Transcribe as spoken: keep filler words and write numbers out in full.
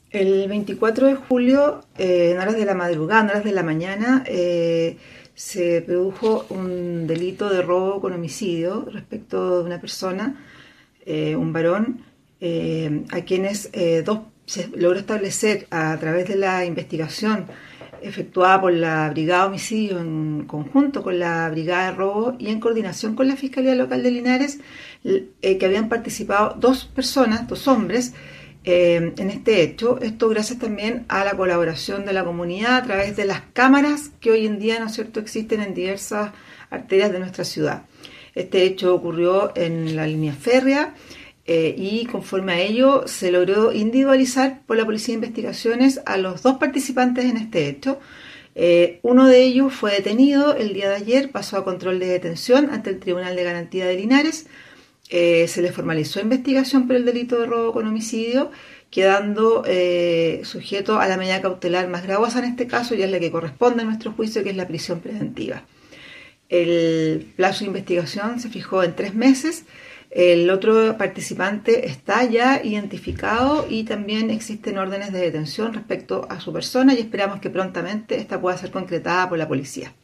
El veinticuatro de julio, eh, en horas de la madrugada, en horas de la mañana, eh, se produjo un delito de robo con homicidio respecto de una persona, eh, un varón, eh, a quienes eh, dos, se logró establecer a través de la investigación efectuada por la Brigada de Homicidio en conjunto con la Brigada de Robo y en coordinación con la Fiscalía Local de Linares, eh, que habían participado dos personas, dos hombres, eh, en este hecho. Esto gracias también a la colaboración de la comunidad a través de las cámaras que hoy en día, ¿no es cierto?, existen en diversas arterias de nuestra ciudad. Este hecho ocurrió en la línea férrea, eh, y conforme a ello se logró individualizar por la Policía de Investigaciones a los dos participantes en este hecho. Eh, uno de ellos fue detenido el día de ayer, pasó a control de detención ante el Tribunal de Garantía de Linares. Eh, se le formalizó investigación por el delito de robo con homicidio, quedando eh, sujeto a la medida cautelar más gravosa en este caso, y es la que corresponde a nuestro juicio, que es la prisión preventiva. El plazo de investigación se fijó en tres meses. El otro participante está ya identificado y también existen órdenes de detención respecto a su persona, y esperamos que prontamente esta pueda ser concretada por la policía.